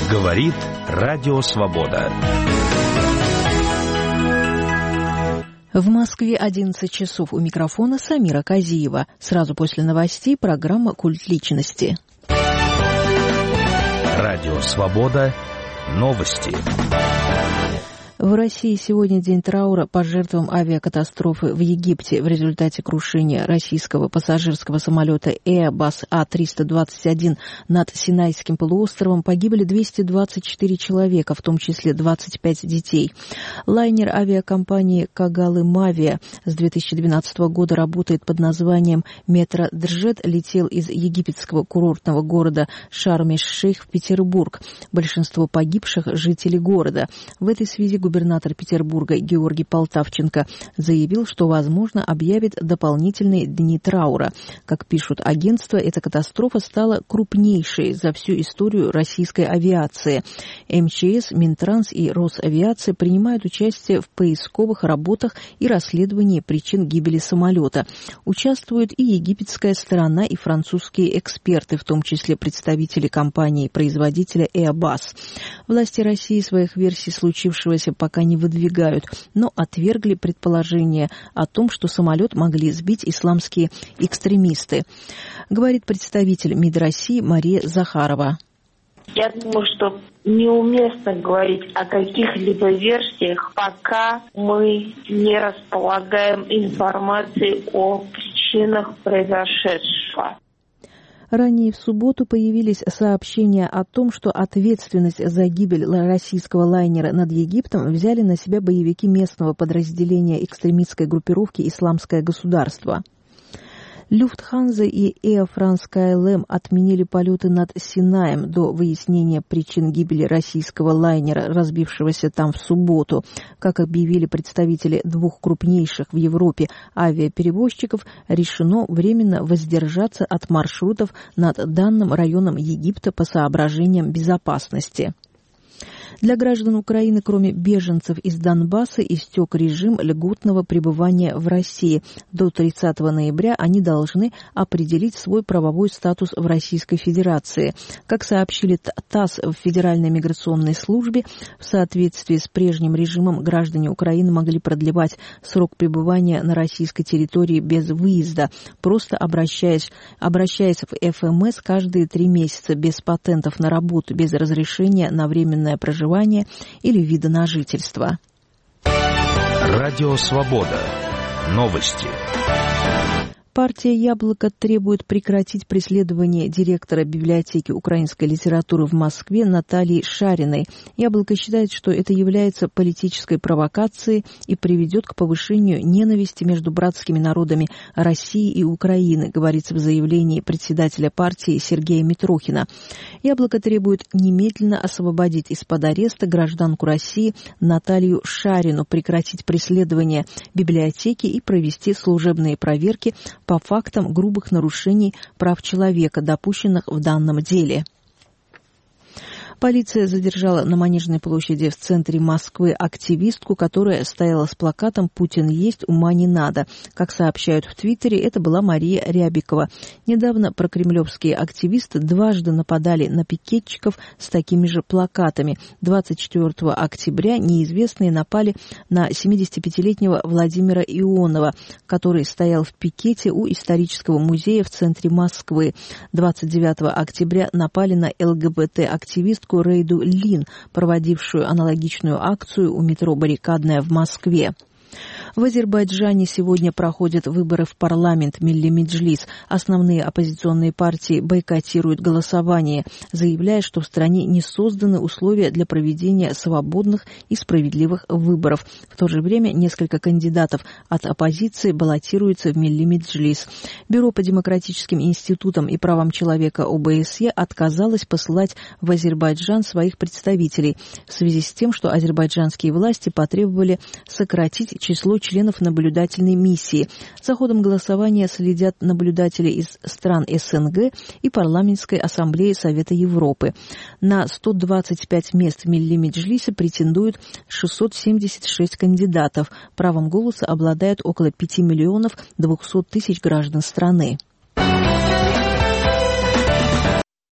Говорит Радио Свобода. В Москве 11 часов. У микрофона Самира Казиева. Сразу после новостей программа «Культ личности». Радио Свобода. Новости. В России сегодня день траура по жертвам авиакатастрофы в Египте. В результате крушения российского пассажирского самолета Airbus A321 над Синайским полуостровом погибли 224 человека, в том числе 25 детей. Лайнер авиакомпании «Кагалым Авиа» с 2012 года работает под названием «Метроджет», летел из египетского курортного города Шарм-эль-Шейх в Петербург. Большинство погибших – жители города. В этой связи губернатор Петербурга Георгий Полтавченко заявил, что, возможно, объявит дополнительные дни траура. Как пишут агентства, эта катастрофа стала крупнейшей за всю историю российской авиации. МЧС, Минтранс и Росавиация принимают участие в поисковых работах и расследовании причин гибели самолета. Участвуют и египетская сторона, и французские эксперты, в том числе представители компании-производителя Airbus. Власти России своих версий случившегося пока не выдвигают, но отвергли предположение о том, что самолет могли сбить исламские экстремисты, говорит представитель МИД России Мария Захарова. Я думаю, что неуместно говорить о каких-либо версиях, пока мы не располагаем информацией о причинах произошедшего. Ранее в субботу появились сообщения о том, что ответственность за гибель российского лайнера над Египтом взяли на себя боевики местного подразделения экстремистской группировки «Исламское государство». Люфтханза и Air France KLM отменили полеты над Синаем до выяснения причин гибели российского лайнера, разбившегося там в субботу. Как объявили представители двух крупнейших в Европе авиаперевозчиков, решено временно воздержаться от маршрутов над данным районом Египта по соображениям безопасности. Для граждан Украины, кроме беженцев из Донбасса, истек режим льготного пребывания в России. До 30 ноября они должны определить свой правовой статус в Российской Федерации. Как сообщили ТАСС в Федеральной миграционной службе, в соответствии с прежним режимом граждане Украины могли продлевать срок пребывания на российской территории без выезда, просто обращаясь в ФМС каждые 3 месяца, без патентов на работу, без разрешения на временное проживание или вида на жительство. Радио Свобода. Новости. Партия «Яблоко» требует прекратить преследование директора библиотеки украинской литературы в Москве Натальи Шариной. «Яблоко» считает, что это является политической провокацией и приведет к повышению ненависти между братскими народами России и Украины, говорится в заявлении председателя партии Сергея Митрохина. «Яблоко» требует немедленно освободить из-под ареста гражданку России Наталью Шарину, прекратить преследование библиотеки и провести служебные проверки по фактам грубых нарушений прав человека, допущенных в данном деле. Полиция задержала на Манежной площади в центре Москвы активистку, которая стояла с плакатом «Путин есть, ума не надо». Как сообщают в Твиттере, это была Мария Рябикова. Недавно прокремлевские активисты дважды нападали на пикетчиков с такими же плакатами. 24 октября неизвестные напали на 75-летнего Владимира Ионова, который стоял в пикете у исторического музея в центре Москвы. 29 октября напали на ЛГБТ-активистку Рейду Лин, проводившую аналогичную акцию у метро «Баррикадная» в Москве. В Азербайджане сегодня проходят выборы в парламент Милли-Меджлис. Основные оппозиционные партии бойкотируют голосование, заявляя, что в стране не созданы условия для проведения свободных и справедливых выборов. В то же время несколько кандидатов от оппозиции баллотируются в Милли-Меджлис. Бюро по демократическим институтам и правам человека ОБСЕ отказалось посылать в Азербайджан своих представителей в связи с тем, что азербайджанские власти потребовали сократить число членов наблюдательной миссии. За ходом голосования следят наблюдатели из стран СНГ и Парламентской ассамблеи Совета Европы. На 125 мест в Милли-Меджлисе претендуют 676 кандидатов. Правом голоса обладает около 5 миллионов 200 тысяч граждан страны.